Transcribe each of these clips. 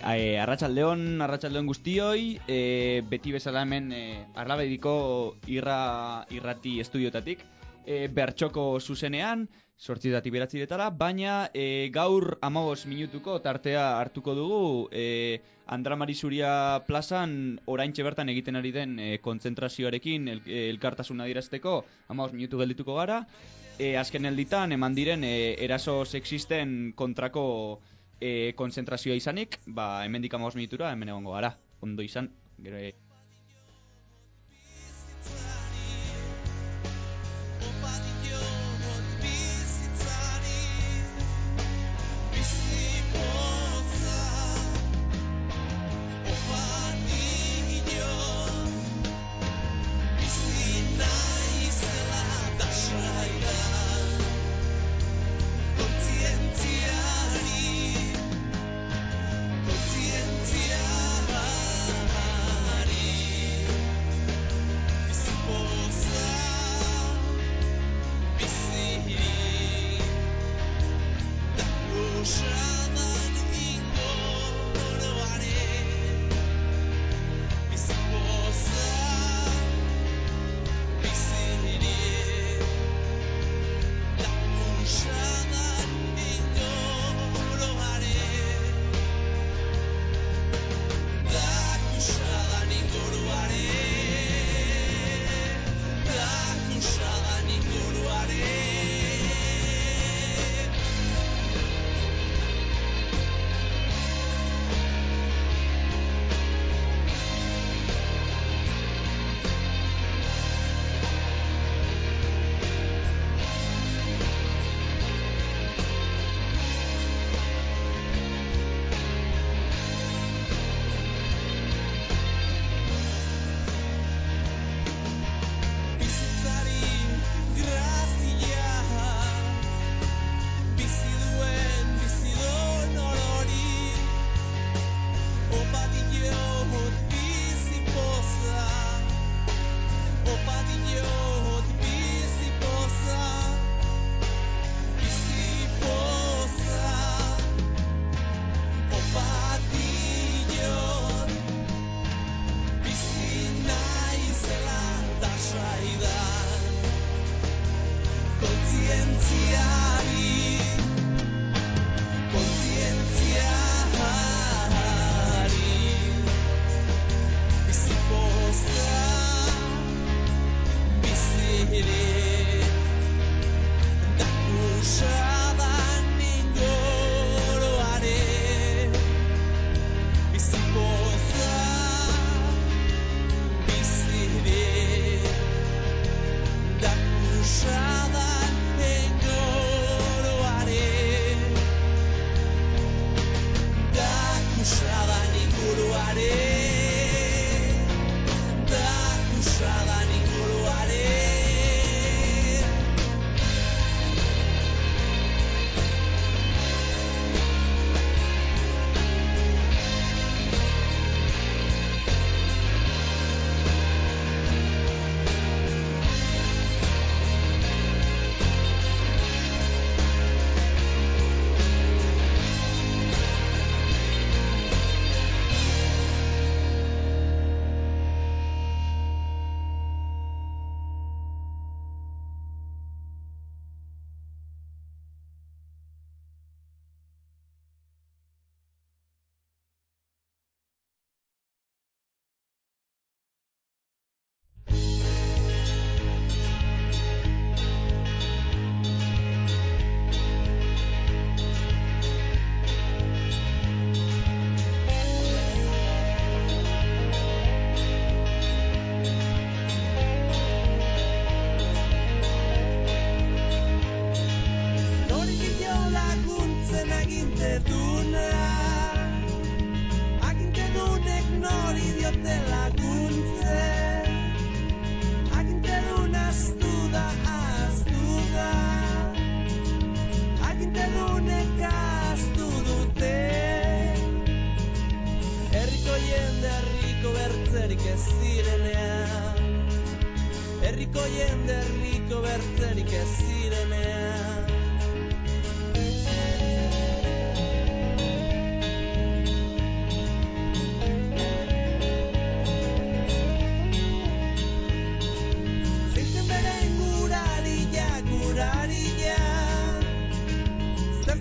Arratsaldeon guztioi, beti bezala hemen Arlabediko irrati estudiotatik, bertxoko zuzenean, 8:00 beratziretara, baina gaur 15 minutuko tartea hartuko dugu Andra Marizuria plazan oraintxe bertan egiten ari den kontzentrazioarekin elkartasuna adierazteko 15 minutu geldituko gara. Azken alditan eman diren eraso sexisten kontrako konzentrazioa izanik, hemendik 15 minutura hemen egongo gara. Ondo izan, gero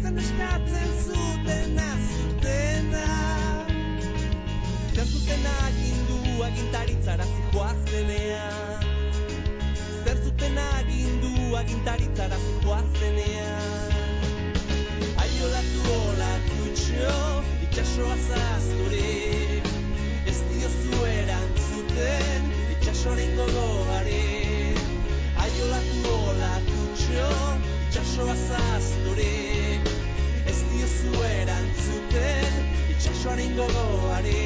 zen eskatzen zutena. Zer zuten agindu agintaritzara zijoazenean. Zer zuten agindu agintaritzara zijoazenean. Aiolatu olatutxo, itxasoa zazturik. Ez diozu erantzuten, itxasoren gogoari. Aiolatu olatutxo, itxasoa zazturik. Ez diozu erantzuten, itxasoaren gogoari.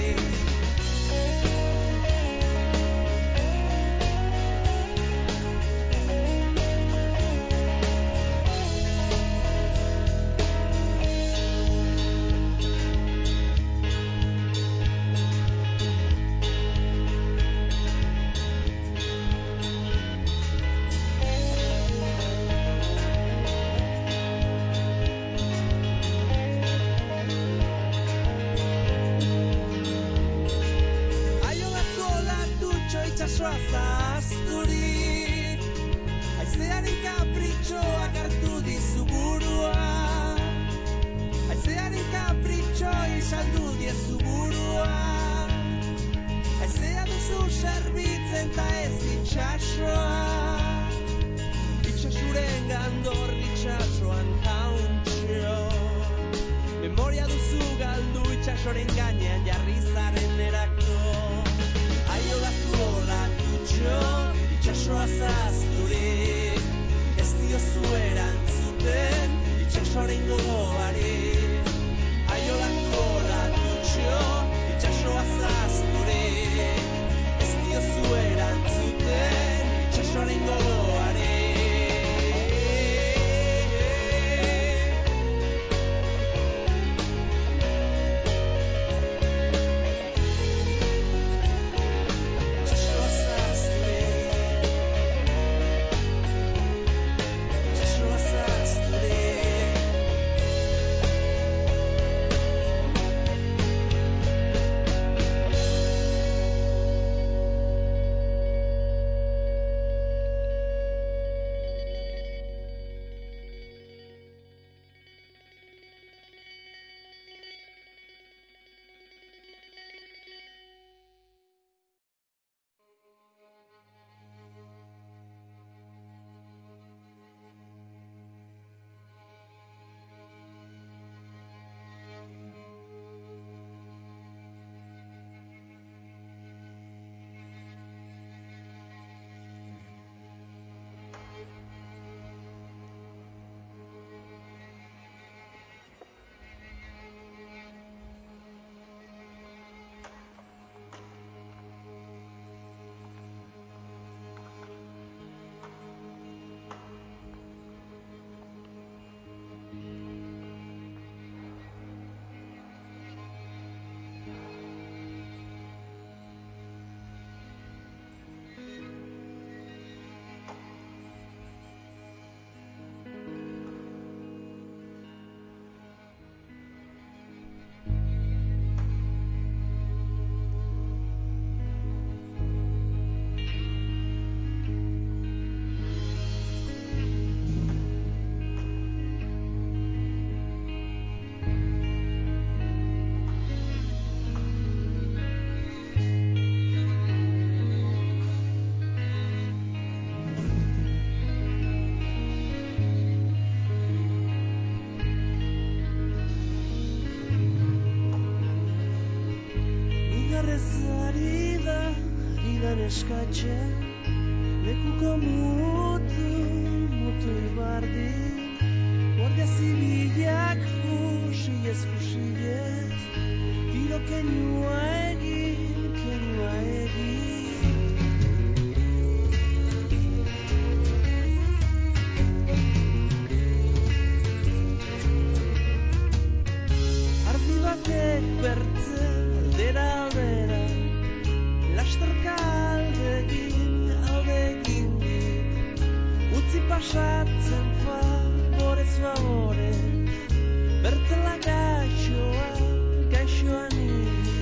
eskatzen lekuko mutu ibardi guardia zibilak fusilez tiro kenua egin ardi batek bertze aldera lasterka aldegin utzi pasatzen favorez bertela gaixoa niri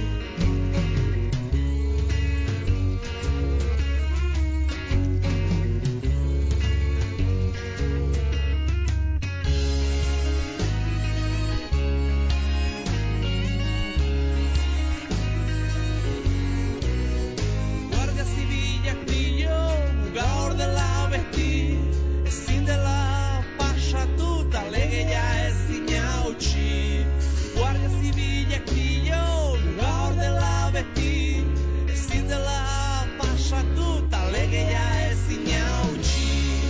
ta legeia ezin hautsi. Guardia zibilak dio, gaur dela beti, ezin dela pasatu, ta legeia ezin hautsi.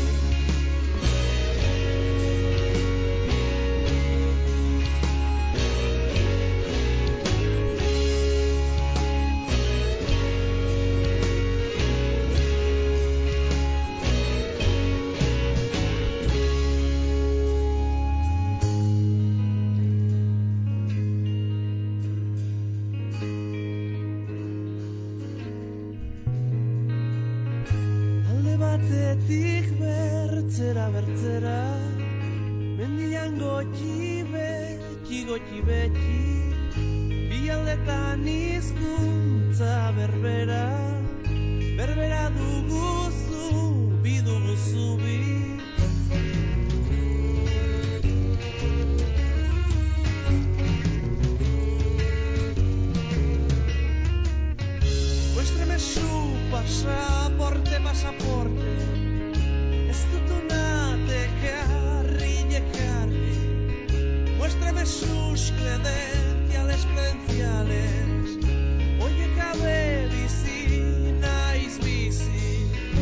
Batetik bertzera, mendian gotxi beti, bi aldetan hizkuntza berbera duguzu, bi duguzu bi. Muéstrame su pasaporte, ez dutunate jarri. Muéstrame sus credenciales, oie cabe bizi, naiz bizi.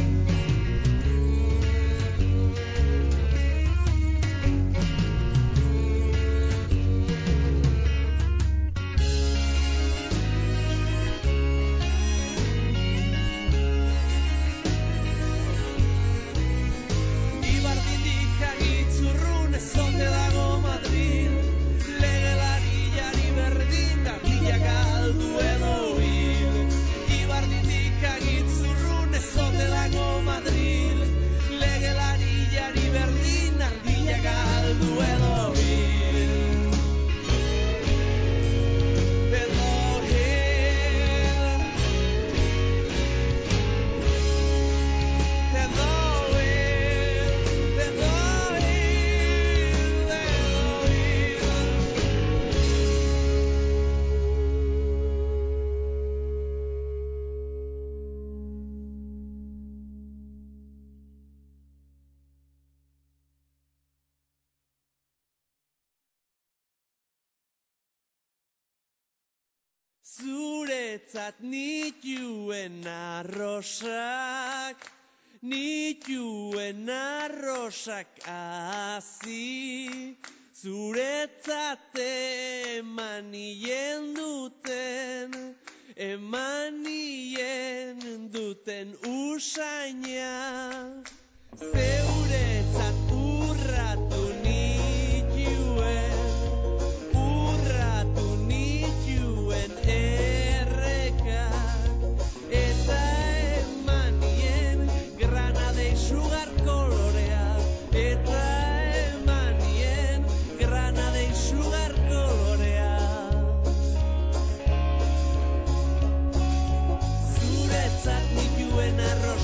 Zuretzat nituen arrosak hazi, zuretzat emanien duten usaina, zeuretzat urratu nituen errekak, eta emanien granade sugar kolorea, eta emanien granade sugar kolorea. Zuretzat nituen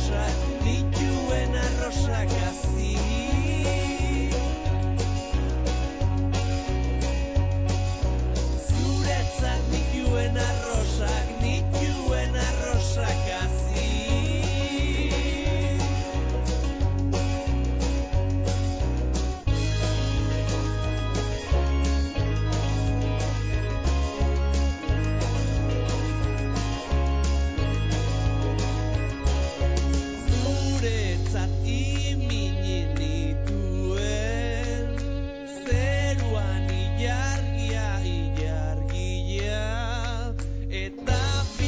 arrosak hazi. Zuretzat nituen arrosak hazi. Zuretzat imini nituen, zeruan ilargia, eta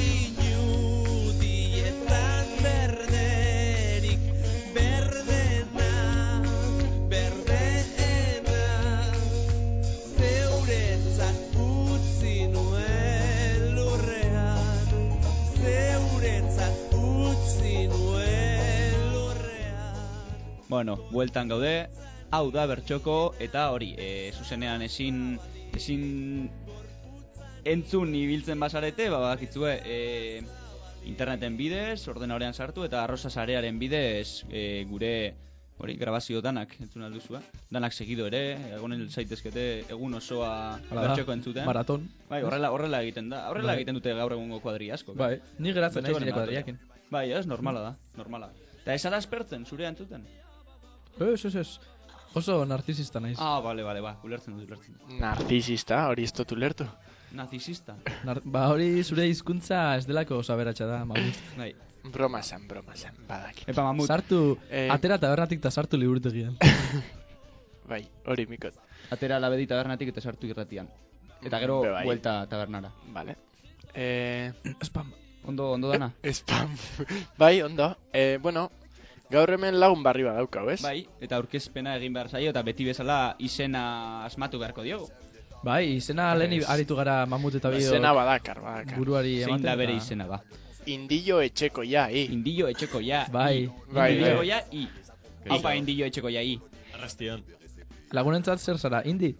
pinudietan berderik, berdeena, zeuretzat utzi nuen lurrean, Bueno, bueltan gaude, hau da bertxoko, eta hori, zuzenean ezin entzun ibiltzen basarete, badakitzue, interneten bidez, ordenadorean sartu, eta arrosa sarearen bidez, gure hori grabazio danak entzun alduzua. Danak segido ere, egonen zaitezkete egun osoa bertxoko entzuten. Maraton. Bai, horrela egiten da. Horrela egiten dute gaur egungo kuadri asko. Bai, ni geratzen naiz nire kuadriakin. Bai, ez, normala da. Eta ez ara aspertzen, zurea entzuten? Ez. Oso narzisista naiz. Ah, bale, ulertzen dut. Narzisista, hori ez dut ulertu. Nazisista. Hori zure hizkuntza ez delako oso aberatsa da, Mamut. Bai. Broma zan, badaki. Epa, Mamut. Sartu, atera tabernatik eta sartu liburutegian. Bai, hori mikot. Atera labedi tabernatik eta sartu irratian. Eta gero, Bai. buelta tabernara. Vale. Spam. Ondo dana? Spam. Bai, ondo. Bueno, gaur hemen lagun barri badaukau, ez? Bai, eta aurkezpena egin behar zaio, eta beti bezala izena asmatu beharko diogu. Bai, izena lehen aritu gara Mamut eta biok. Izena badakar. Buruari Zein ematen. da bere izena, ba. Indillo etxeko ja, Indillo etxeko ja, Bai. Indillo ja, Haupa, indillo etxeko ja, Arrastion. Lagunentzat zer zara, indi?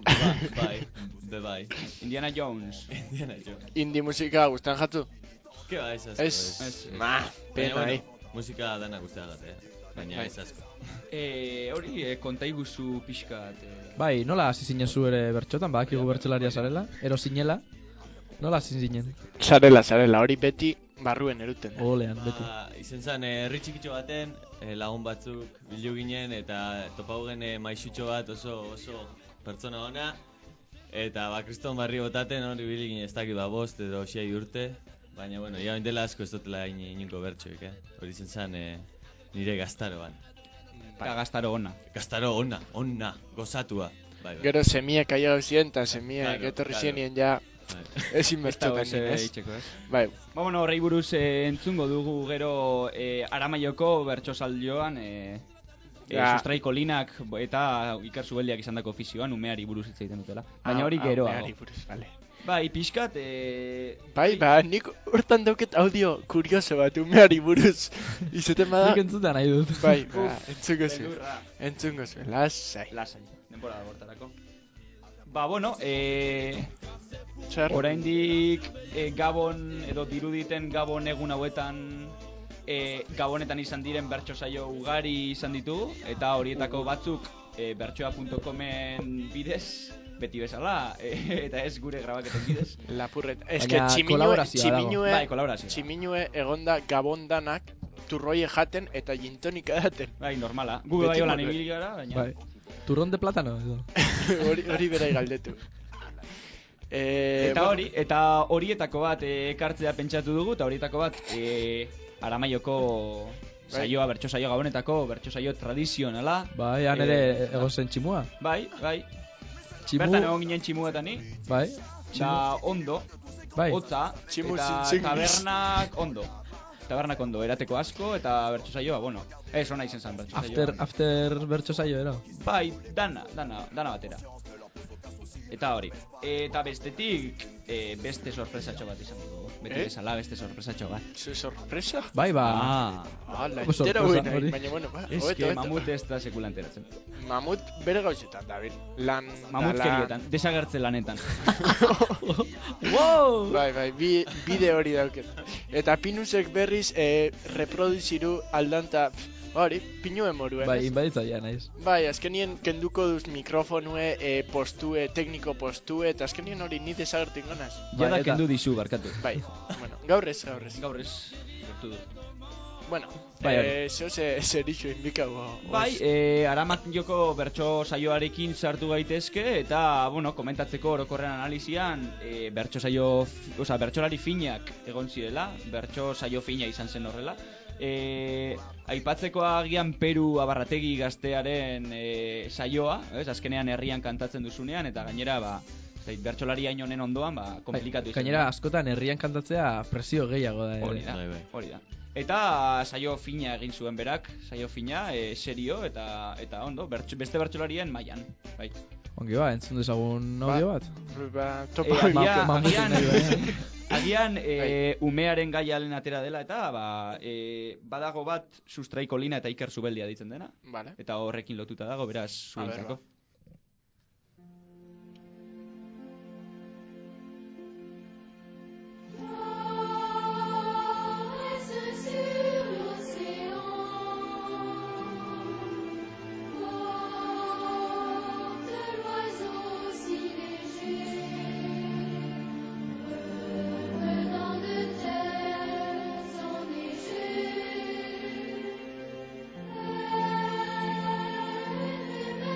Bai. Indiana Jones. Indi musika gustan jatu? Ke ba, ez asko. Ez. Pena, Musika dana guztiagate, baina ez asko. Hori, konta iguzu pixkat. Bai, nola hasi zinen zu ere bertxotan, badakigu bertxolaria zarela, ero zinela. Nola hasi zinen? Sarela, hori beti barruen eruten. Olean, beti. Izen zen, herri txikitxo baten, lagun batzuk bildu ginen, eta topaugen maixutxo bat oso pertsona ona. Eta kriston barri botaten hori bili ginen ez dakit 5 edo 6 urte. Baina, bueno, ja dela asko ez dutela inungo bertxoik, Hori izen zen nire gaztaroan. Eta gaztaro ona. Gaztaro ona, gozatua. Bai. Gero semiak aia ziren, eta semiak etorri zienien ja ezin bertxotan ez? Bai. Ba, bueno, horrei buruz entzungo dugu gero Aramaioko bertsosalioan sustraiko linak eta Iker Zubeldiak izandako ofizioan umeari buruz hitz egiten dutela. Baina hori geroago. Umeari buruz, bale. Bai, pixkat... Bai, nik hortan dauket audio kurioso bat umeari buruz. Izeten bada... Nik entzuta nahi dut. Bai, entzungo zuen, lasai. Denbora da bortarako. Ba, bueno, Zer? oraindik Gabon edo diruditen Gabon egun hauetan Gabonetan izan diren bertso saio ugari izan ditugu, eta horietako batzuk bertsoa.comen bidez, beti bezala, eta ez gure grabaketen bidez. Lapurret. Baina kolaborazioa Bai, kolaborazioa. Tximinue egonda Gabondanak turroie jaten eta gintonika daten. Bai, normala. Gu bai holan ibili gara, baina... Bai. Turron de plátano, edo. Hori berai galdetu. Eta horietako bat ekartzea pentsatu dugu, eta horietako bat Aramaioko saioa, bertso saio Gabonetako, bertso saio tradizionala. Bai, han ere egozen tximua. Bai. Bertan egon ginen tximuetani. Bai. Da ondo, bai. hotza, eta tabernak ondo, erateko asko, eta bertso saioa, bueno, ez ona izen zen bertso saioa. After bertso saio, ero? Bai, dana batera. Eta hori. Eta bestetik, beste sorpresatxo bat izan dugu. Beti bezala beste sorpresatxo bat. Sorpresa? Bai, ba. La entera buena, baina bueno, ez que Mamut ez da sekula enteratzen. Mamut bere gauzetan, David. Mamut kerietan, desagertze lanetan. Wow! Bai, bide hori dauket. Eta Pinusek berriz reproduziru aldanta... Hori, pinuen moruen. Bai, inbaditzaia naiz. Bai, azkenien kenduko duz mikrofonue, postue, tekniko postue, eta azkenien hori ni desagertu ingonaz. Jada kendu dizu, barkatu. Bai, bueno, gaur ez. Gertu du. Bueno, bai, zer ixo inbikago. Bai, Aramak joko bertso saioarekin sartu gaitezke, eta, bueno, komentatzeko orokorren analizian, bertsolari finak egon zirela, bertso saio fina izan zen horrela. Aipatzeko agian Peru Abarrategi gaztearen saioa, azkenean herrian kantatzen duzunean, eta gainera, bertsolari hain honen ondoan, komplikatu izan. Gainera, askotan herrian kantatzea presio gehiago da. Hori da. Eta saio fina egin zuen berak, serio, eta ondo, beste bertsolarien mailan, bai. Ongi ba, entzun dezagun audio bat? Agian umearen gaialen atera dela, eta badago bat sustraiko lina eta Iker Zubeldia ditzen dena. Vale. Eta horrekin lotuta dago, beraz, zuentzako. Thank you.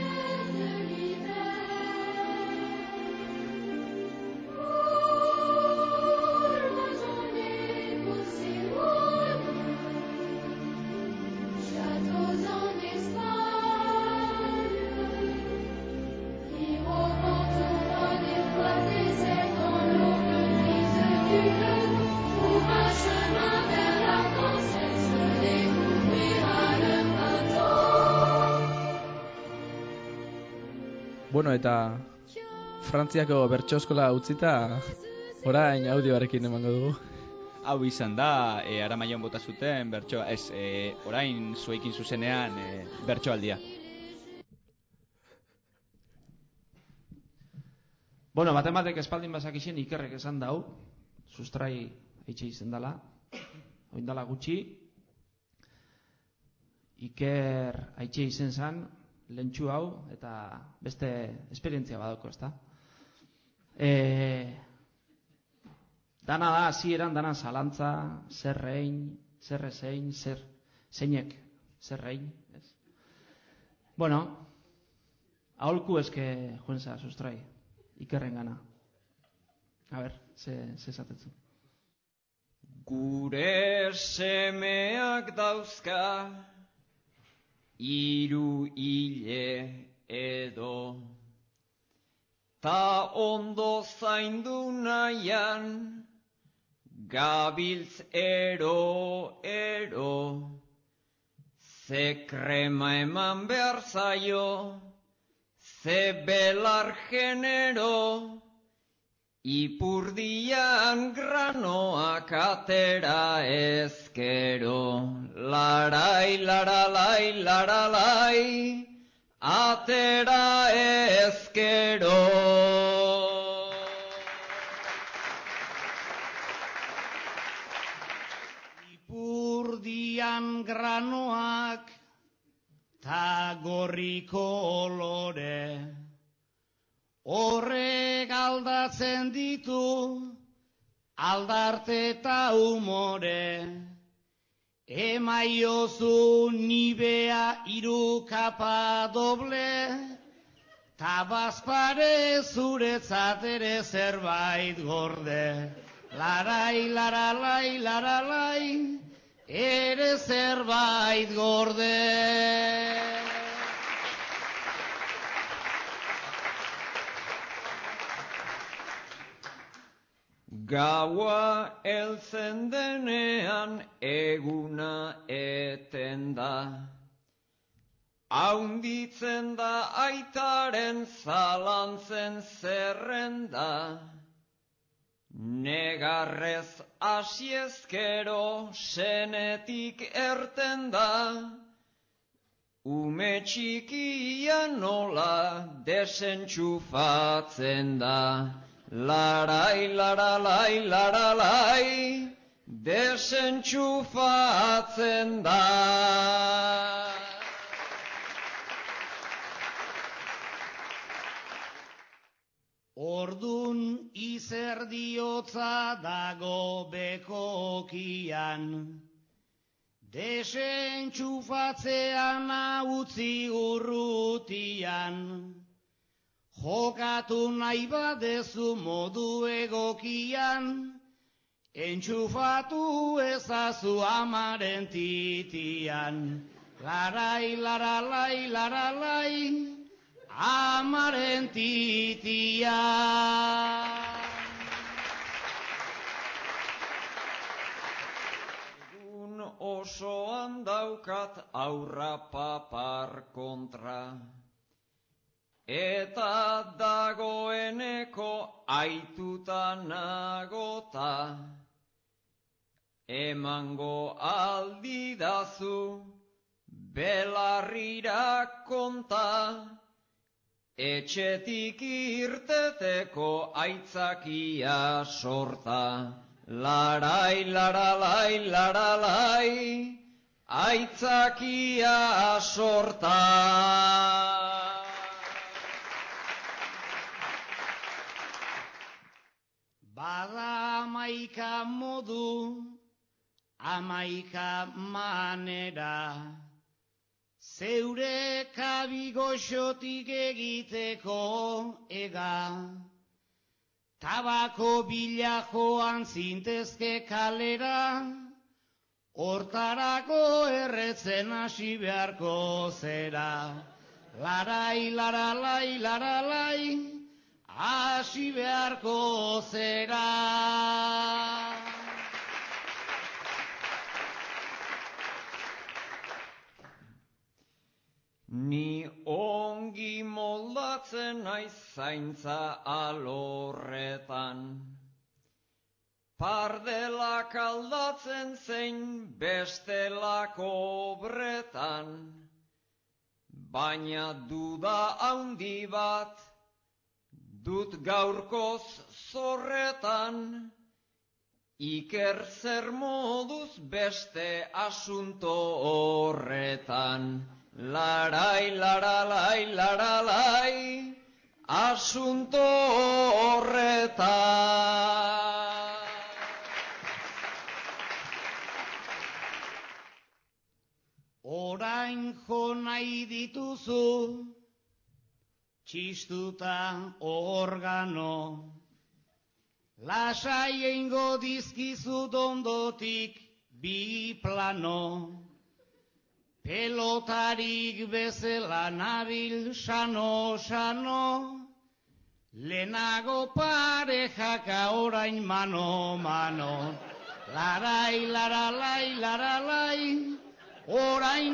Bueno, eta Frantziako bertso eskola utzita, orain audioarekin emango dugu. Hau izan da, Aramaian bota zuten bertso, orain zuekin zuzenean bertsoaldia. Bueno, batek espaldin bazakixen Ikerrek esan dau, sustrai eitxe izen dala, oindala gutxi, Iker eitxe izen zan, lentsu hau, eta beste esperientzia badauko, ezta? Dana da, hasieran dana zalantza, zerrein, zerrezein, zeinek, zerrein, ez? Bueno, aholku eske juenza sustrai, Ikerren gana. A ber, ze esatetzu. Gure semeak dauzka 3 hile edo, ta ondo zaindu nahian gabiltz ero, ze krema eman behar zaio, ze belar genero, ipurdian granoak atera ezkero. Larai, laralai, laralai, atera ezkero. Ipurdian granoak ta gorriko olore, horrek aldatzen ditu aldarte eta umore. Emaiozu nibea 3 kapa doble, ta bazpare zuretzat ere zerbait gorde. Larai, laralai, laralai, ere zerbait gorde. Gaua heltzen denean eguna eten da, haunditzen da aitaren zalantzen zerrenda, negarrez asiezkero senetik erten da, ume txikia nola desentxufatzen da. Larai, laralai, laralai, desentxufatzen da. Ordun izerdiotza dago bekokian, desentxufatzean utzi urrutian. Jokatu nahi badezu modu egokian, entxufatu ezazu amaren titian. Larai, laralai, laralai, amaren titian. Egun osoan daukat aurra papar kontra, eta dagoeneko aituta nagota, emango aldidazu belarrira konta, etxetik irteteko aitzakia sorta. Larai, laralai, laralai, aitzakia sorta. Bada 11 modu, 11 manera, zeure kabigoxotik egiteko ega. Tabako bila joan zintezke kalera, hortarako erretzen hasi beharko zera. Larai, laralai, laralai, hasi beharko zera. Ni ongi moldatzen naiz zaintza alorretan. Pardelak aldatzen zein bestelako obretan, baina duda handi bat dut gaurkoz zorretan, Iker zer moduz beste asunto horretan. Larai, laralai, laralai, asunto horretan. Orain jo nahi dituzu, txistuta organo, lasai eingo dizkizut ondotik bi plano, pelotarik bezala nabil sano, lehenago parejaka orain mano, larai, laralai, laralai, orain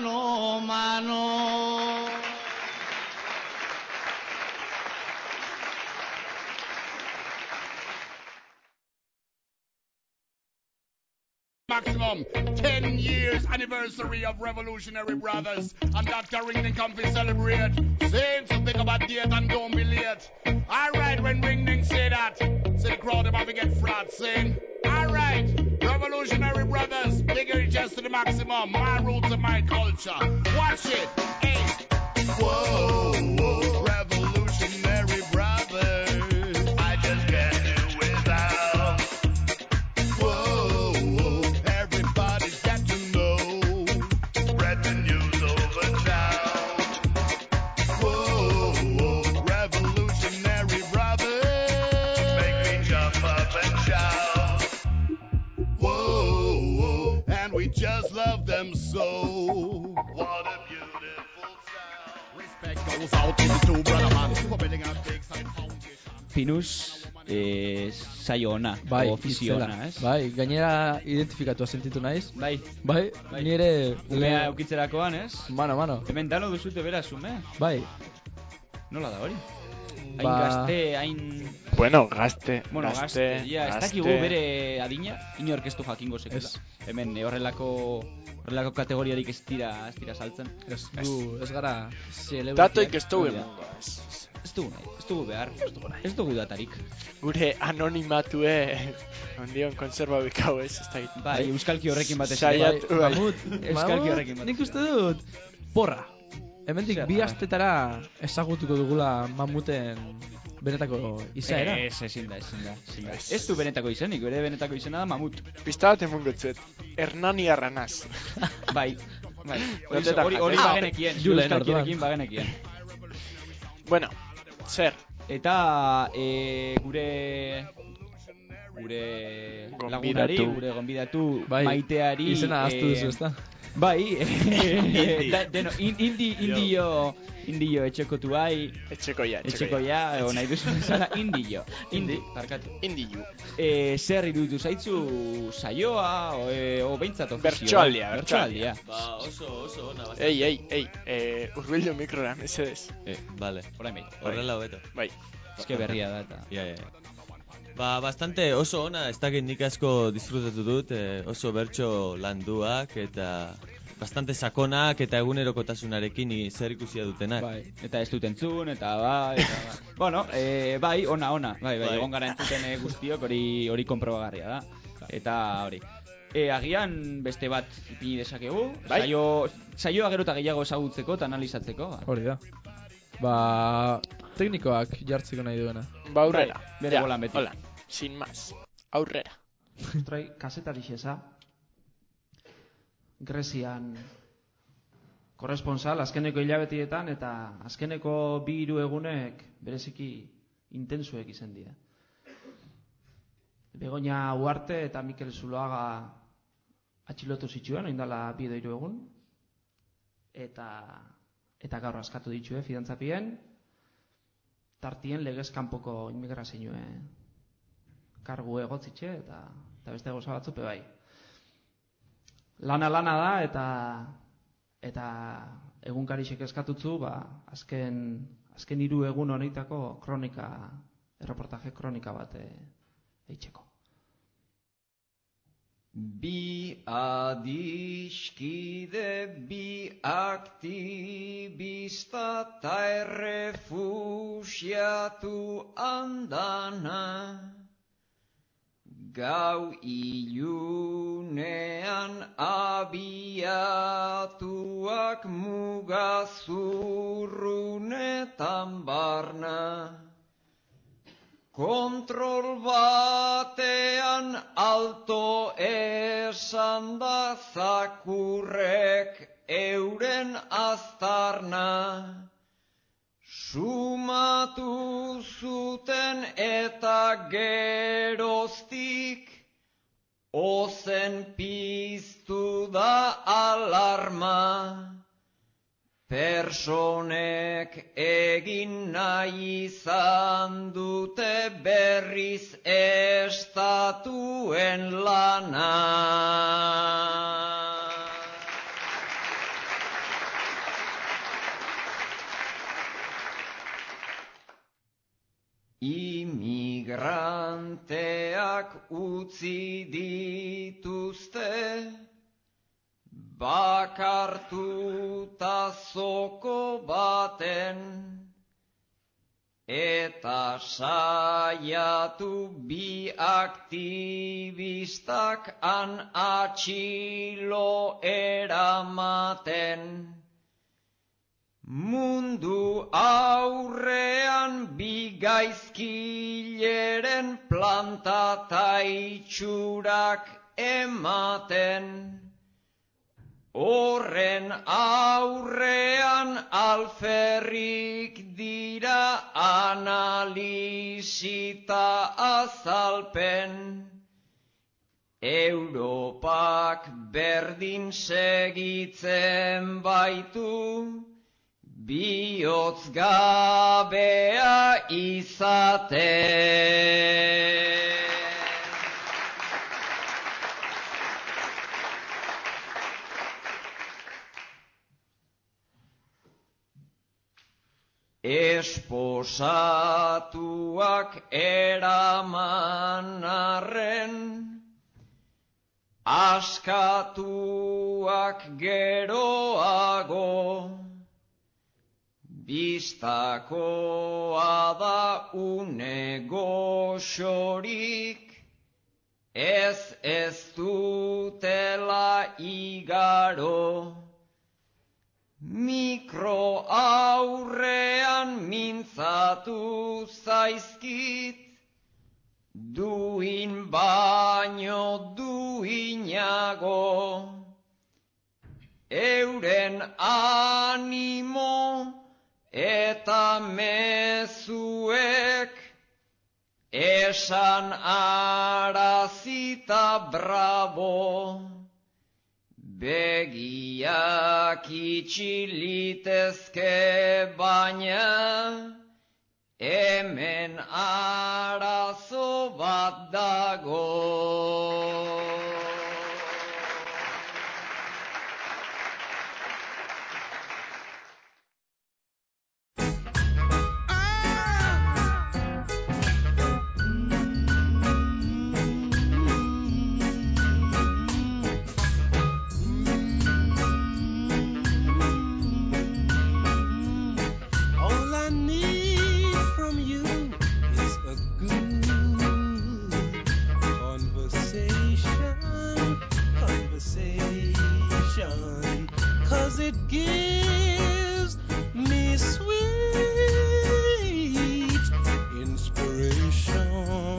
mano. Maximum 10 years anniversary of Revolutionary Brothers, and Dr. Ringling come to celebrate. Sing, so think about date and don't be late. Alright, when Ringling say that, say the crowd about to get flat. Sing, alright, Revolutionary Brothers, bigger just to the maximum. My roots and my culture. Watch it, hey. Whoa, whoa, Revolutionary Brothers. I just can't do without. Whoa, whoa, everybody's got to know. Spread the news over town. Whoa, whoa, Revolutionary Brothers. Make me jump up and shout. Whoa, whoa, and we just love them so. What a beautiful sound. Respect goes out to the two brother man for building a big side foundation. Pinus, saio ona, Bai, ofizio itzela. ona, ez? Bai, gainera identifikatua sentitu naiz. Bai, Bai, nire umea eukitzerakoan, ez? Mano. Hemen dano duzute beraz, ume? Bai, Nola da hori? Hain Ba- gazte, hain... Bueno, gazte. Bueno, gazte, ja, ez dakigu bere adina, inork ez du jakingo sekula. Ez. Hemen horrelako kategoriarik ez dira saltzen. ez gara Datoik ez dugu Hori da. emango, ez. Ez dugu nahi, ez dugu behar, ez dugu datarik. Gure anonimatue ondion konserba bikau ez dakit. Bai, euskalki horrekin batez. Saiatu, bai. Euskalki horrekin batez. Nik uste dut, porra. Hemendik Zer, bi bai. astetara ezagutuko dugula mamuten benetako izaera. Ezin da. Ez du benetako izenik, bere benetako izena da mamut. Pista bat emungo tzuet. Hernani arranaz. Bai. Lotetan Hori jaten. bagenekien, Julen, euskalkirekin bagenekien. Bueno, zer? Eta gure lagunari, Gonbidatu. gure gonbidatu Bai, maiteari izena ahaztu duzu, ezta? Bai, indio etxekotu bai, Etxekoia. etxekoia, nahi duzu bezala indio, barkatu. Indiu. Zer iruditu zaitzu saioa, o behintzat ofizioa? Bertsoaldia. Ba, oso ona. Ei, urbildu mikrora, mesedez. Vale. Orain bai. Horrela hobeto. Bai. Eske berria da eta. Ja. Ba, bastante oso ona, ez dakit nik asko disfrutatu dut, oso bertso landuak eta bastante sakonak eta egunerokotasunarekin zer ikusia dutenak. Bai, eta ez dut entzun, eta bai. Bueno, bai, ona. Bai, egon gara entzuten guztiok, hori konprobagarria da. Eta hori. Agian beste bat ipini dezakegu, Bai. saioa gero eta gehiago ezagutzeko eta analizatzeko. Hori da. Ba, teknikoak jartzeko nahi duena. Ba, aurrera. Bai, bere bolan beti. Hola, sin más. Aurrera. Trai, kasetari xeza. Grezian korresponsal azkeneko hilabetietan eta azkeneko 2-3 egunek bereziki intensuek izan dira. Begoña Uarte eta Mikel Zuloaga atxilotu zituen, oindala 2-3 egun. Eta gaur askatu ditue fidantzapien, tartien legez kanpoko immigrazioe kargu egotzitxe eta beste gauza batzupe bai. Lana da eta egunkarixek eskatutzu, azken azken 3 egun honetako erreportaje kronika bat eitzeko. Bi adiskide, bi aktibista ta errefusiatu andana, gau ilunean abiatuak mugazurrunetan barna. Kontrol batean alto esan da zakurrek euren aztarna. Sumatu zuten eta geroztik ozen piztu da alarma. Personek egin nahi izan dute berriz estatuen lana. Imigranteak utzi dituzte bakartuta zoko baten, eta saiatu bi aktivistak han atxilo eramaten. Mundu aurrean bi gaizkileren planta ta itxurak ematen. Horren aurrean alferrik dira analisita azalpen. Europak berdin segitzen baitu, bihotz gabea izaten. Esposatuak eraman arren, askatuak geroago, bistakoa da une goxorik, ez dutela igaro. Mikro aurrean mintzatu zaizkit, duin baino duinago. Euren animo eta mezuek esan arazita bravo. Begiak itxilitezke baina, hemen arazo bat dago. Cause it gives me sweet inspiration,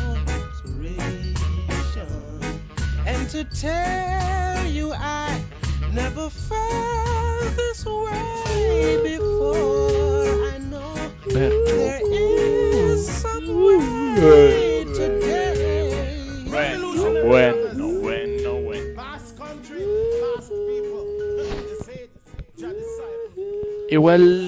and to tell you I never felt this way before. I know there is some way today. Igual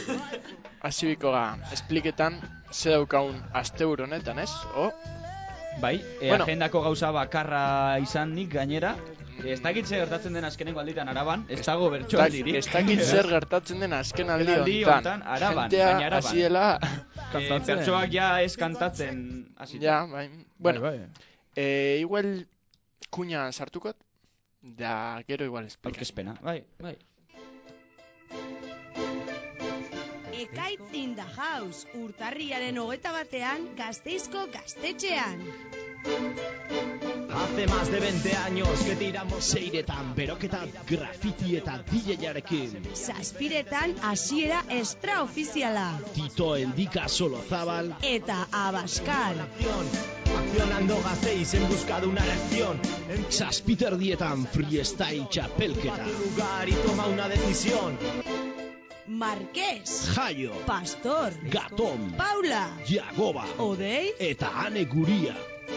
hasibiko ga espliketan ze daukagun asteburu honetan, ez? Bai, Bueno. agendako gauza bakarra izanik gainera. Ez dakit zer gertatzen den azkenengo alditan Araban, ez dago bertsoaldirik. Ez dakit zer gertatzen den azken aldi Aldi hontan. hontan, Araban, Jentea baina Araban. hasi dela... Bertsoak ja ez kantatzen hasita. Ja, bai. Bueno, Bai. igual kuña sartukot, da gero igual esplikazio. Aurkezpena, bai. Ekaitz in the house, urtarriaren 21 Gasteizko gaztetxean. Hace más de 20 años que tiramos seiretan, beroketa, grafiti eta DJ-arekin. Zazpiretan hasiera extraofiziala. Tito Endika Solozabal Eta Abascal. Accionando Gasteiz en busca de una reacción. Zazpiterdietan freestyle txapelketa. Lugar y toma una decisión. Marqués, Jaio, Pastor, Gatom, Paula, Jagoba, Odei, eta Ane Guria.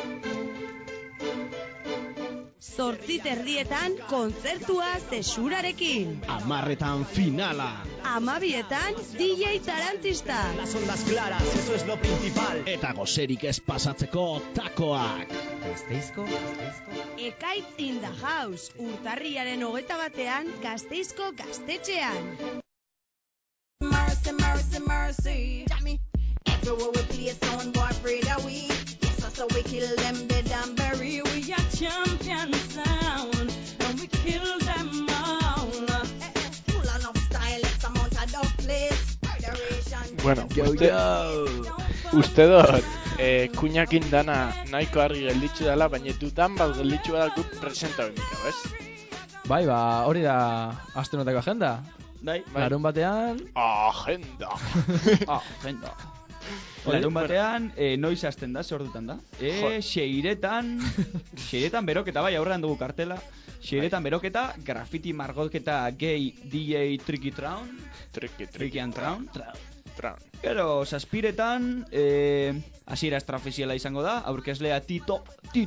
Zortziterdietan kontzertua zesurarekin. 10etan finala. 12etan DJ Tarantista. Las ondas claras, eso es lo principal. Eta gozerik ez pasatzeko takoak. Gasteizko. Ekaitz in the house, urtarriaren 21 Gasteizko gaztetxean. Mercy, mercy, mercy. Jammy. Everywhere we play soundboy afraid of we. So we kill them dead and bury. We are champion sound. And we kill them all. Full enough style, it's a mount of dog place. Federation. Bueno, uste dut, kuñakin dana nahiko argi gelditzu dela, baina dudan bat gelditzu dela guk presenta bendiko, ez? Bai, hori da aste honetako agenda. Bai. Larun batean... Agenda. Agenda. Larun batean, noiz hasten da, ze ordutan da? Xeiretan beroketa, bai, aurrean dugu kartela. Xeiretan beroketa, graffiti margotketa gay DJ Tricky Traun. Tricky and Traun. Gero, zazpiretan, hasiera extraofiziala izango da, aurkezlea Tito.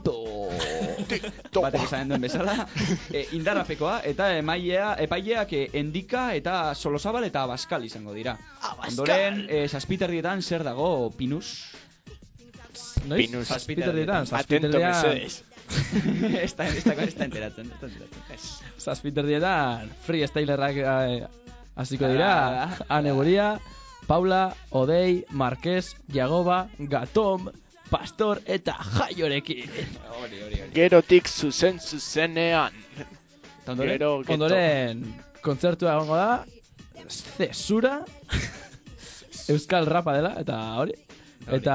Batek esanen duen bezala. Indarapekoa, eta epaileak Endika eta Solozabal eta Abascal izango dira. Ondoren, zazpiterdietan zer dago, Pinus? Noiz? Zazpiterdietan. Atento mesedez. Está enteratzen. Zazpiterdietan, freestylerrak hasiko dira. Ane Guria, Paula, Odei, Marqués, Jagoba, Gatom, Pastor eta Jaiorekin. Gerotik zuzenean. Ondoren, kontzertua egongo da, zesura, euskal rapa dela, eta hori. Eta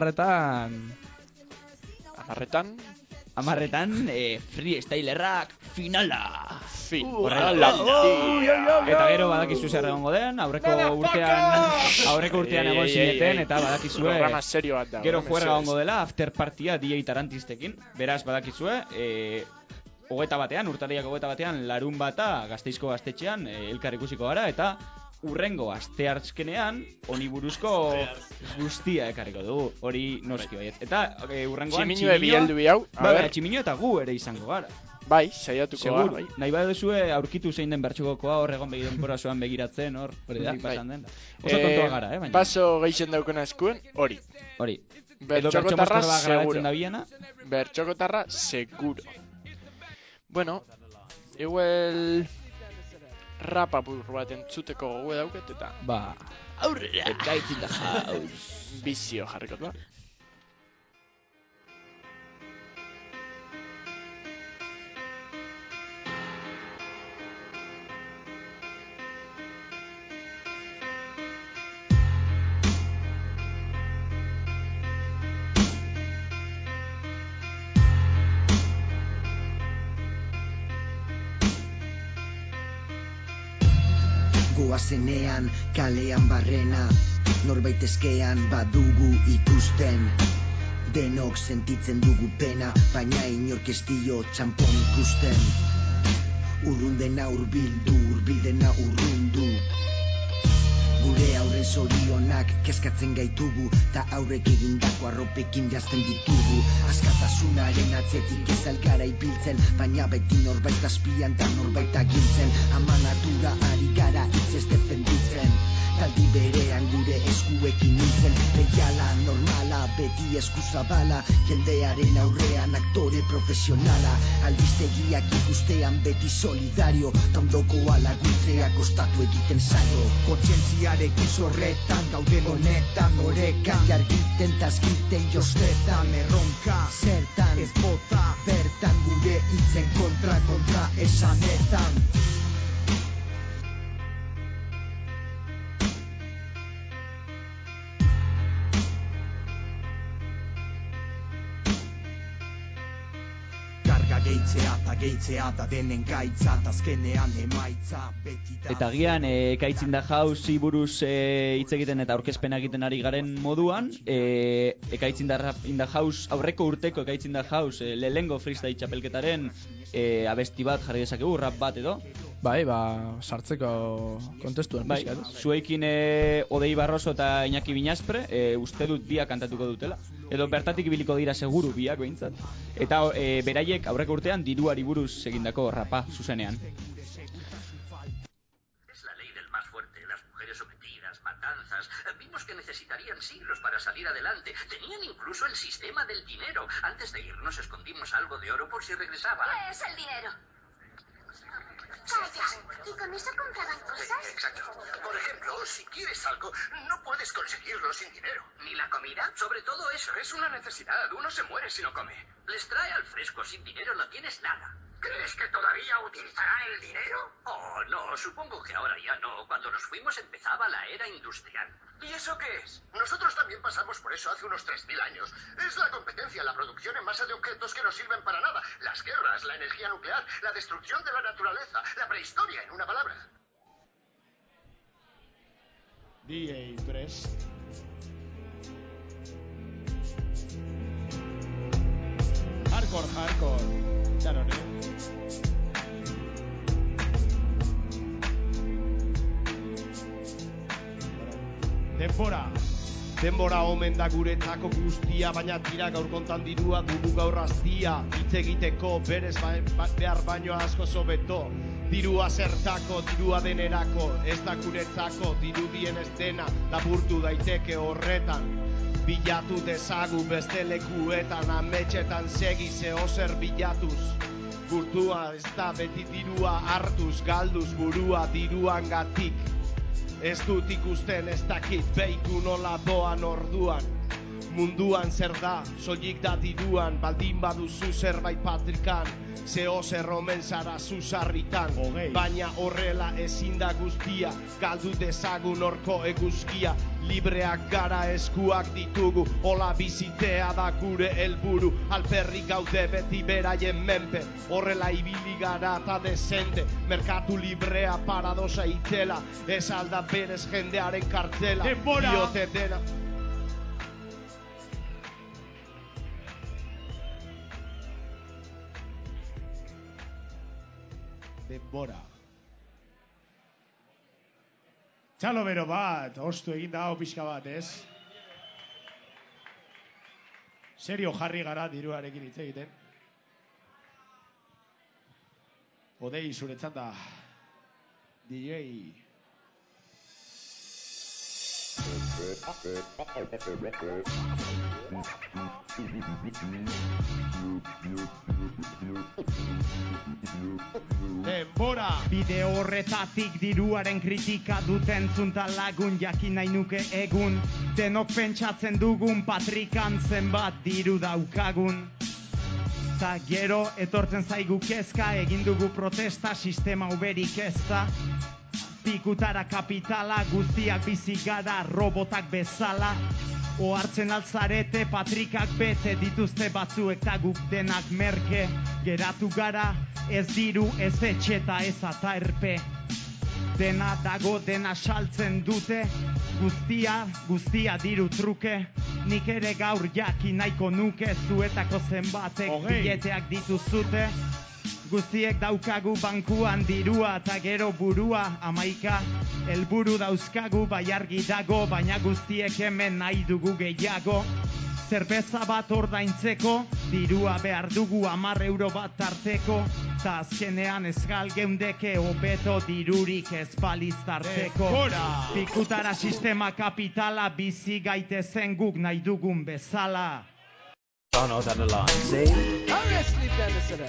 10etan, freestylerrak finala. Eta gero badakizu zer egongo den, aurreko urtean egon zineten, eta badakizue programa serio bat da. Gero juerga egongo dela, after partia DJ Tarantistekin. Beraz badakizue, 21, urtarriak 21, larun bata Gasteizko gaztetxean elkar ikusiko gara, eta urrengo asteartzkenean honi buruzko guztia ekarriko dugu, hori noski baiet. Eta urrengoan tximinue bieldu bi hau. Tximinue eta gu ere izango gara. Bai, saiatuko gara, bai. Nahi baduzue aurkitu zein den bertxokokoa, hor egon denbora zoan begiratzen, hor pasan den. Oso tontoa gara, baina. Paso geixen daukena eskuen, hori. Edo Bertxokotarra seguro. Bertxokotarra seguro. Bueno, igual rapa burro bat entzuteko gogue dauket eta... aurrera! Ekaitz in the house. Bizio jarrikot ba. Goazenean, kalean barrena, norbait eskean badugu ikusten. Denok sentitzen dugu pena, baina inork ez dio txampon ikusten. Urrun dena urbildu, urbil dena urrundu. Gure aurren zorionak kezkatzen gaitugu, ta aurrek egindako arropekin jazten ditugu. Askatasunaren atzetik ez algara ibiltzen, baina beti norbait azpian da norbait agintzen. Ama natura ari gara hitz ez defenditzen, taldi berean gure eskuekin nintzen. Reiala, normala, beti eskuzabala, jendearen aurrean aktore profesionala. Albistegiak ikustean beti solidario, taundokoa laguntzea kostatu egiten zaio. Kontzientziarekin zorretan, gauden honetan, orekan jargiten tazkiten jostetan. Erronka, zertan, ez bota, bertan gure hitzen kontra esanetan. Gehitzea da denen gaitza, azkenean emaitza beti da. Eta gian, Ekaitz in the House buruz hitz egiten eta aurkezpena egiten ari garen moduan, Ekaitz in the House, aurreko urteko Ekaitz in the House, lehengo freestyle txapelketaren abesti bat jarri dezakegu, rap bat edo? Bai, sartzeko kontestuan. Bai, zuekin Odei Barroso eta Iñaki Binaspre, uste dut biak kantatuko dutela. Edo bertatik ibiliko dira seguru biak behintzat. Eta beraiek aurreko urtean diruari buruz egindako rapa zuzenean. Es la ley del más fuerte, las mujeres sometidas, matanzas. Vimos que necesitarían siglos para salir adelante. Tenían incluso el sistema del dinero. Antes de irnos escondimos algo de oro por si regresaba. ¿Qué es el dinero? Calla, ¿y con eso compraban cosas? Exacto. Por ejemplo, si quieres algo, no puedes conseguirlo sin dinero. ¿Ni la comida? Sobre todo eso, es una necesidad. Uno se muere si no come. Les trae al fresco, sin dinero no tienes nada. ¿Crees que todavía utilizarán el dinero? Oh, no, supongo que ahora ya no. Cuando nos fuimos empezaba la era industrial. ¿Y eso qué es? Nosotros también pasamos por eso hace unos 3000 años. Es la competencia, la producción en masa de objetos que no sirven para nada. Las guerras, la energía nuclear, la destrucción de la naturaleza, la prehistoria, en una palabra. DJ Press. Hardcore. Txaron, Denbora omen da guretzako guztia, baina tira gaur kontan dirua dugu gaur aztia. Hitz egiteko berez behar baino asko zobeto. Dirua zertako, dirua denerako, ez da guretzako, dirudien ez dena, laburtu daiteke horretan. Bilatu dezagu beste lekuetan, ametxetan segi zehozer bilatuz. Gurtua ez da beti dirua hartuz, galduz burua diruan gatik. Ez dut ikusten ez dakit behitu nola doan orduan. Munduan zer da, soilik da diruan, baldin baduzu zerbait patrikan. Zehozer omen zara zuzarritan, baina horrela ezin da guztia. Galdu dezagun orko eguzkia, libreak gara eskuak ditugu. Hola bizitea da gure helburu, alperrik gaude beti beraien menpe. Horrela ibili gara eta dezente, merkatu librea paradosa itela. Ez alda berez jendearen kartela, diote dena. Denbora. Txalo bero bat, ostu egin da, pixka bat, ez? Serio jarri gara diruarekin hitz egiten. Odei zuretzat da, DJ. Denbora! Bide horretatik diruaren kritika duten zunta lagun jakin nahi nuke egun. Denok pentsatzen dugun patrikan zenbat diru daukagun. Ta gero etortzen zaigu kezka, egin dugu protesta, sistema uberik ez da. Pikutara kapitala, guztiak bizi gara robotak bezala. Ohartzen altzarete, patrikak bete dituzte batzuek ta guk denak merke. Geratu gara, ez diru, ez etxeta, ez atarpe. Dena dago, dena saltzen dute, guztia diru truke. Nik ere gaur jakin nahiko nuke, zuetako zenbatek bileteak dituzute. Guztiek daukagu bankuan dirua eta gero burua 11 helburu dauzkagu bai argi dago, baina guztiek hemen nahi dugu gehiago. Zerbeza bat ordaintzeko, dirua behar dugu 10 euro bat tarteko, ta azkenean ez gal geundeke hobeto dirurik ez baliz tarteko. Pikutara sistema kapitala bizi gaitezen guk nahi dugun bezala. Down out on the line. See? Honestly, Dennis,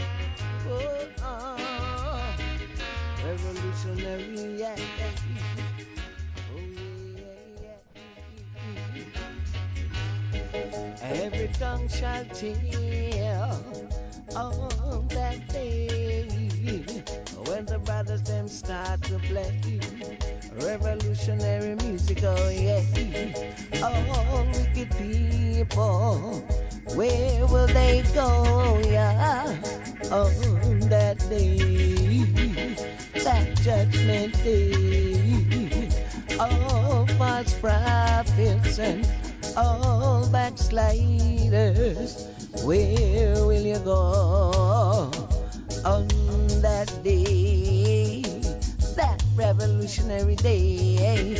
revolutionary, yeah. Every tongue shall tell on that day when the brothers them start to play revolutionary music, oh yeah. Oh, wicked people, where will they go, yeah, on that day, that judgment day? Oh, false prophets and all backsliders, where will you go on that day, that revolutionary day?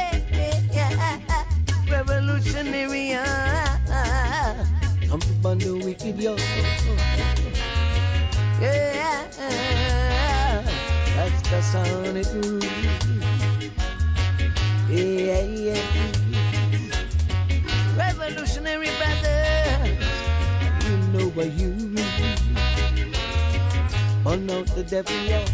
Revolutionary, come to burn the wicked, yo. Yeah, that's the sound it moves. Yeah. Revolutionary brothers, you know what you mean. Burn out the devil, yo.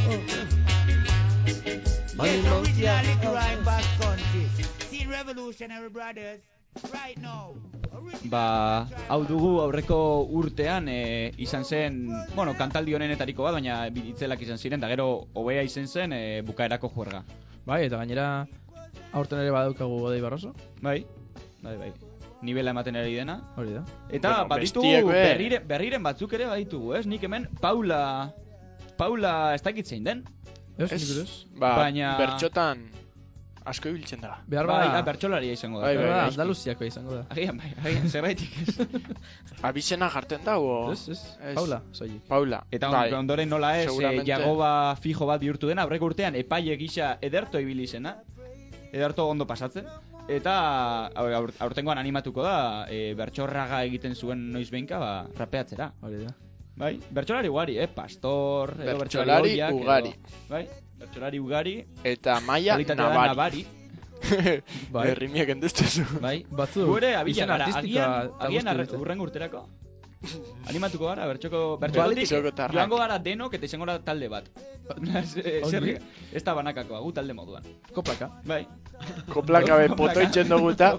Yes, originally crime back country. See Revolutionary Brothers right now. Hau dugu aurreko urtean izan zen, kantaldi honenetariko bat, baina itzelak izan ziren, da gero hobea izan zen bukaerako juerga. Bai, eta gainera aurten ere badaukagu Godei Barroso. Bai. Nibela ematen ari dena. Hori da. Eta baditugu berriren batzuk ere baditugu, ez? Nik hemen Paula ez dakit zein den. Ez, baina bertxotan asko ibiltzen da. Bai, bertxolaria izango da. Bai, Andaluziako izango da. Agian, zerbaitik ez. Abizena jartzen dago. Ez, Paula, soilik. Paula. Eta ondoren nola ez, Jagoba fijo bat bihurtu dena, aurreko urtean epaile gisa ederto ibili zena. Ederto ondo pasatzen. Eta aurtengoan animatuko da, bertxorraga egiten zuen noiz behinka, rapeatzera. Hori da. Bai, bertxolari ugari, pastor, edo bertxolari ugari. Bai, bertxolari ugari. Eta maia nabari. Bai. Rimiak enduztezu. Bai, batzu. Gure abila gara, agian urrengo urterako. Animatuko gara, bertxokotik joango gara denok eta izango gara talde bat. Ez da banakakoa, gu talde moduan. Koplaka. Bai. Koplaka be potoitzen duguta.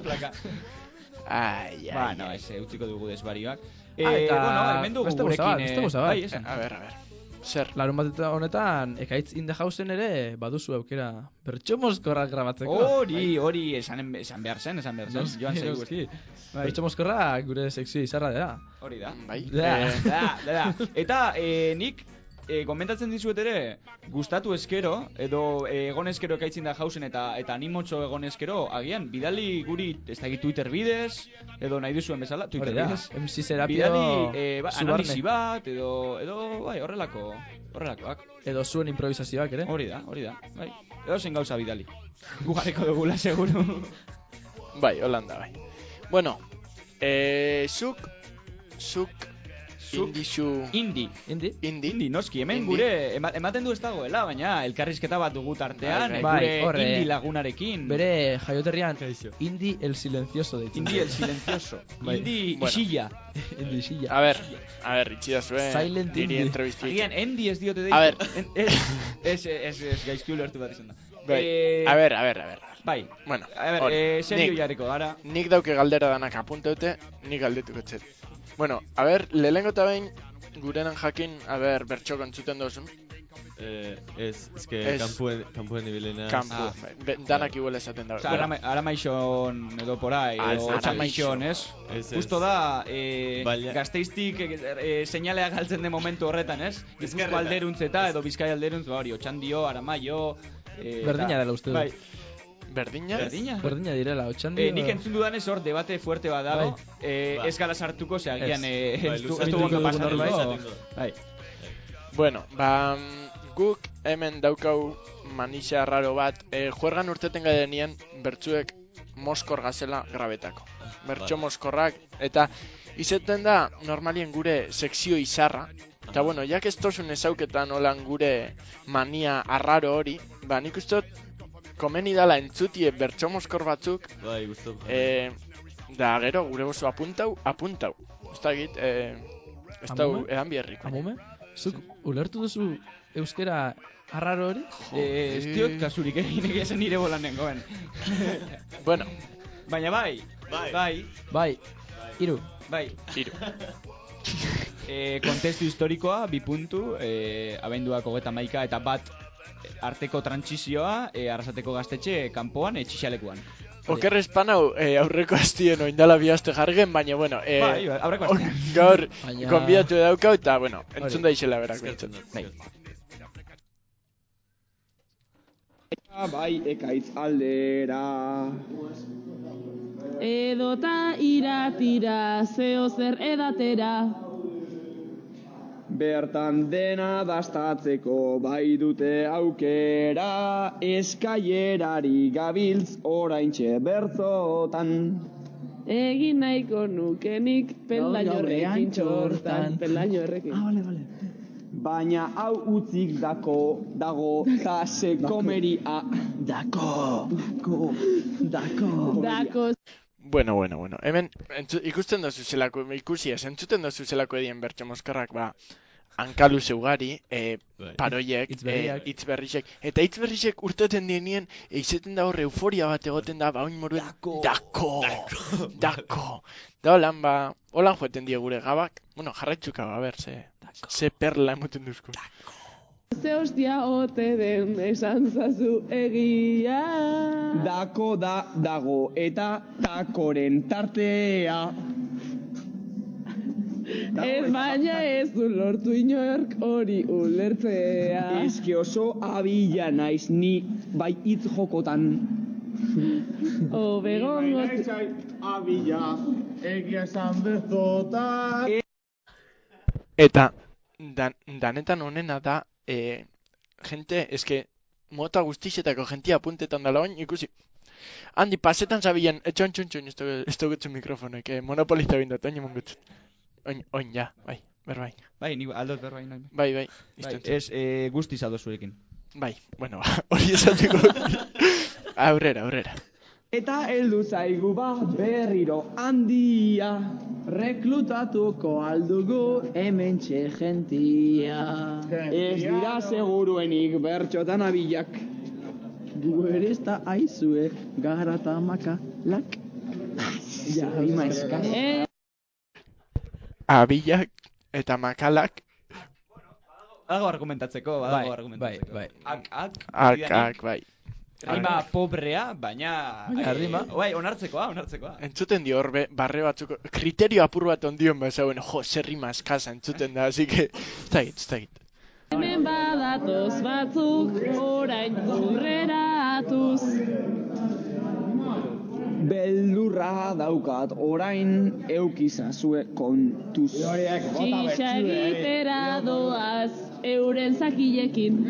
Bueno, ese utziko dugu desbarioak. Eta hemen dugu gurekin. Bai, esan. A ver. Zer? Larun bat honetan, Ekaitz in the Houseen ere baduzu aukera bertxomozkorrak grabatzeko. Hori, esan behar zen, joan zaigu. Bertxomozkorrak gure sexy izarra dira. Hori da. Bai. Da. Eta nik komentatzen dizuet ere, gustatu eskero, edo egon eskero Ekaitzin da Houseen eta animotxo egon eskero, agian, bidali guri, ez da Twitter bidez, edo nahi duzuen bezala, Twitter bidez. MC Serapio bidali analisi bat, edo bai, horrelakoak. Edo zuen improvisazioak ere. Hori da, bai. Edo zen gauza bidali. Gugareko dugula, seguru. Bai, Holanda, bai. Bueno, zuk Indi, noski, hemen gure ematen du ez dagoela, baina elkarrizketa bat dugu tartean, gure Indi lagunarekin. Bere jaioterrian, Indi el silencioso deitzen. Indi el silencioso. Indi isilla. Indi isilla. A ver, itxida zuen. Silent Indi. Agian, Endi ez diote deitu. A ver. Ez gaizki ulertu bat izan da. A ver. Bai, bueno, serio jarriko gara. Nik dauke galdera danak apunteute, nik galdetuko txet. Bueno, a ver, lehengo eta behin gurenan jakin, a ver, bertxo kontzuten dozun. Ez kampuen ibilena. Danak igual esaten dago. Aramaixon edo porai, edo Otxamaixon, ez? Justo da, Gasteiztik seinalea galtzen den momentu horretan, ez? Gipuzko alderuntzeta edo Bizkai alderuntz, hori, Otxandio, Aramaio... Berdina dela uste du. Berdina direla, Otxandio... Nik entzun dudanez hor debate fuerte bat dago. Ez gala sartuko, agian ez du ondo pasatuko. Bueno, guk hemen daukau manixa raro bat. Juergan urteten gadenien bertzuek moskor gazela grabetako. Bertso moskorrak, eta izaten da normalien gure sekzio izarra. Eta bueno, jak ez tozun ezauketan olan gure mania arraro hori, ba nik ustot komeni dala entzutie bertso moskor batzuk, Bai, guztu. da gero gure oso apuntau. Ez da egit, ez da edan biherriko. Amume? Zuk ulertu duzu euskera arraro hori? Ez diot kasurik egin egiesen nire bolan nengoen. Bueno. Baina bai. Hiru. Bai. Kontestu historikoa, 2 puntu, abenduak 31 eta 1 arteko trantsizioa, Arrasateko gaztetxe kanpoan, txixalekuan. Oker espanau aurreko astien oindala 2 aste jargen, baina bueno, aurreko astean. Gaur konbidatu daukau eta bueno, entzun da izela berak. Bai, ekaitz aldera. Edota iratira, zeo zer edatera. Bertan dena dastatzeko bai dute aukera, eskailerari gabiltz oraintxe bertzotan. Egin nahiko nukenik pelainorrekin txortan. Pelainorrekin. Baina hau utzik dago tase komeria. Dako. Bueno. Hemen ikusten dozu zelako, entzuten dozu zelako edien bertso moskarrak, ba, hankalu zeugari, paroiek, hitzberrisek. Eta hitzberrisek urteten dienien, izeten da hor euforia bat egoten da, ba, oin moruen, dako. Da holan, ba, holan joeten die gure gabak. Bueno, jarraitzuka, ba, ber, ze perla emoten duzko. Ze hostia ote den esan zazu egia. Dako dago eta takoren tartea. Ez baina ez du lortu inork hori ulertzea. Eske oso abila naiz ni bai hitz jokotan. Obegongo abila egia esan bezotan. Eta danetan honena da, gente, eske mota guztixetako jentia apuntetan dala oin, ikusi. Handi, pasetan zabilen, txon, ez dugutzen mikrofonek, monopoliza bindot, oin emon gutzen. Oin, ja, bai, berbain. Bai, ni aldot berbain. Bai. Ez guztiz aldo zurekin. Bai, bueno, hori esateko. Aurrera. Eta heldu zaigu berriro handia. Reklutatuko aldugu hementxe gentia. Ez dira seguruenik bertxotan abilak. Gu ere ez da aizue gara eta makalak. Ja, rima eska. Abilak eta makalak. Badago argumentatzeko. Bai. Ak, bai. Rima pobrea, baina... Bai, onartzekoa. Entzuten dio horbe, barre batzuk, kriterio apur bat ondion bazauen, zer rima eskasa entzuten da, así que, ez da egit. Hemen badatoz batzuk, orain burrera atuz. Beldurra daukat orain eukizazue kontuz. Txixa egitera doaz euren zakilekin.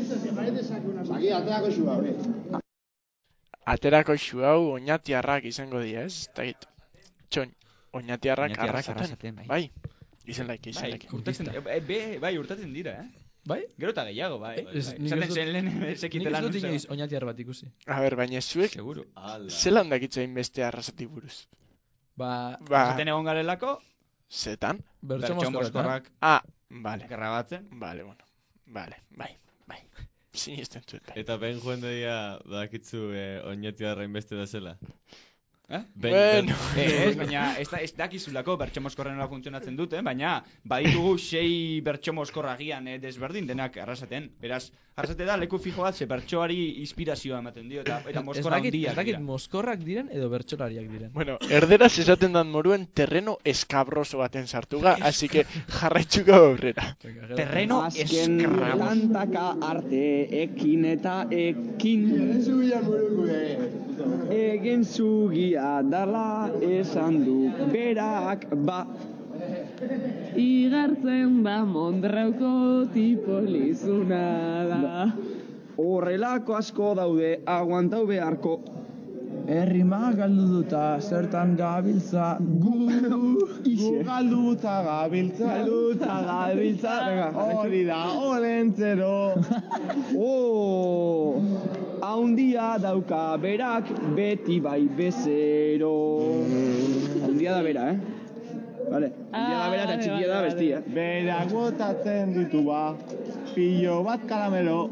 Aterako xu hau oinatiarrak izango dira, ez? Tagit. Txon, oinatiarrak Arrasaten. Bai, izen laik. Bai, urtatzen dira, Bai? Gero eta gehiago, bai. Nik ez dut inoiz oinatiar bat ikusi. A ber, baina zuek, zelan dakitzain beste Arrasatik buruz? Arrasaten egon garelako? Zetan? Bertso moskorrak. Bale. Grabatzen? Bale, bueno. Bale, bai. Sinisten zuet. Eta ben joan daia, badakitzu oinatiarra inbeste da zela. Bueno. Baina ez dakizulako bertso moskorren nola funtzionatzen dute, baina baditugu 6 bertso moskorragian desberdin denak Arrasaten. Beraz, Arrasate da leku fijo bat, ze bertsoari inspirazioa ematen dio, eta moskorra handiak dira. Ez dakit moskorrak diren edo bertsolariak diren. Bueno, erderaz esaten dan moruen terreno escabroso baten sartuga, así que jarraitzuko aurrera. Terreno escabroso. Tantaka arte ekin eta ekin. Egen zugia dala esan du berak ba. Igartzen da Mondrauko tipolizuna da. Horrelako asko daude aguantau beharko. Errima galdu duta, zertan gabiltza. Gu galduta gabiltza. Galduta gabiltza. Hori da, olentzero. Haundia dauka berak, beti bai bezero. Haundia da bera, Vale, haundia da bera eta txikia da bestia. Berak botatzen ditu ba, pillo bat karamelo.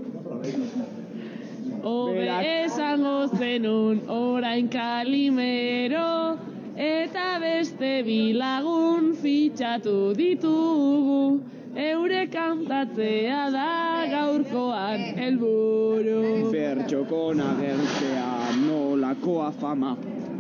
Obe esango zenun orain kalimero, eta beste bilagun fitxatu ditugu, eure kantatzea da gaurkoan helburu. Bertxokon agertzea nolakoa fama,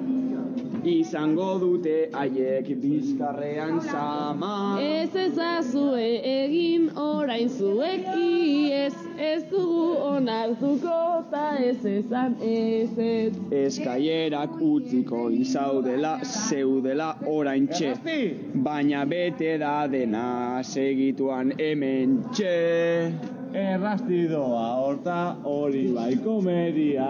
izango dute haiek bizkarrean sama. Ez ezazue egin orain zuek iez, ez dugu onartuko ta ez ezan ez. Eskaierak utziko izaudela, zeudela orain txe, baina bete da dena segituan hemen txe. Errasti doa horta hori bai komedia.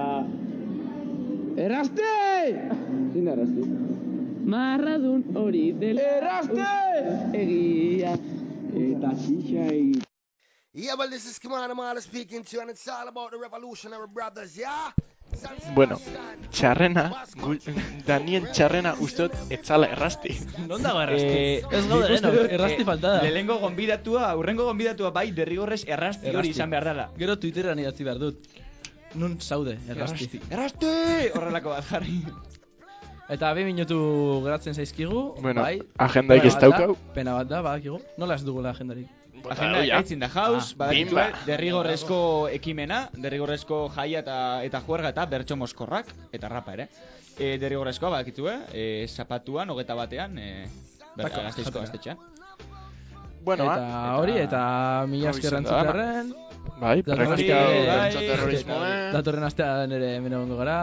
Erraste! Zin da erraste? Marradun hori dela. Erraste! Egia. Eta xixa egin. Yeah, well, this is Kimana Mala speaking to you, and it's all about the Revolutionary Brothers, yeah? Bueno, txarrena, Daniel txarrena ustot etzala errasti. Non dago errasti? Ez gaude denok, errasti falta da. Lehengo gonbidatua, urrengo gonbidatua bai derrigorrez errasti hori izan behar dela. Gero Twitteran idatzi behar dut. Nun zaude, errasti. Errasti! Horrelako bat jarri. Eta 2 minutu geratzen zaizkigu, bueno, bai. Agendaik ez daukau. Pena bat da, badakigu. Nola ez dugula agendarik? Agenda gaitzin da jauz, badakitue, derrigorrezko ekimena, derrigorrezko jaia eta juerga eta bertso moskorrak, eta rapa ere. Derrigorrezkoa badakitue, zapatuan, 21-ean, Gasteizko gaztetxean. Bueno, eta hori, eta mila esker entzutaren. Bai, praktika bertso-terrorismoa. Datorren astean ere hemen egongo gara,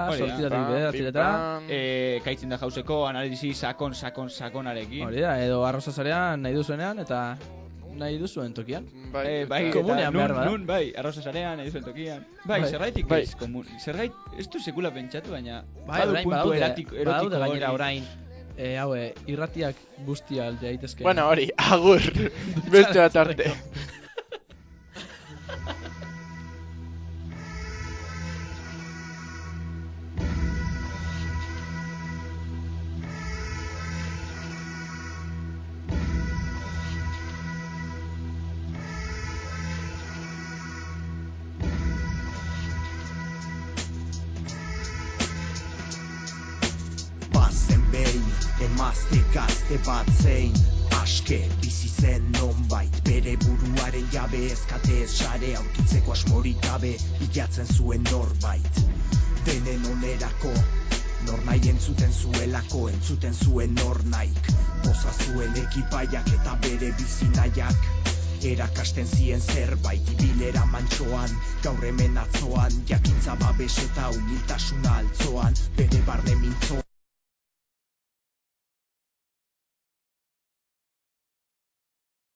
8:00 Kaitzin da jauzeko analisi sakonarekin. Hori da, edo arroza zarean nahi duzuenean, eta nahi duzuen tokian. Bai, komunean behar da. Nun, bai, arroza zarean nahi duzuen tokian. Bai, zergaitik ez komun. Zergait, ez du sekula pentsatu, baina badu puntu erotiko gainera orain. Haue, irratiak guztia alde daitezke. Bueno, hori, agur, beste bat arte. Emazte gazte bat zein aske bizi zen nonbait, bere buruaren jabe ezkate sare aurkitzeko asmorik gabe bilatzen zuen norbait. Denen onerako, nor nahi entzuten zuelako, entzuten zuen nor nahik. Poza zuen ekipaiak eta bere bizi nahiak, erakasten zien zerbait ibilera mantsoan, gaur hemen atzoan, jakintza babes eta humiltasuna altzoan, bere barne mintzoan.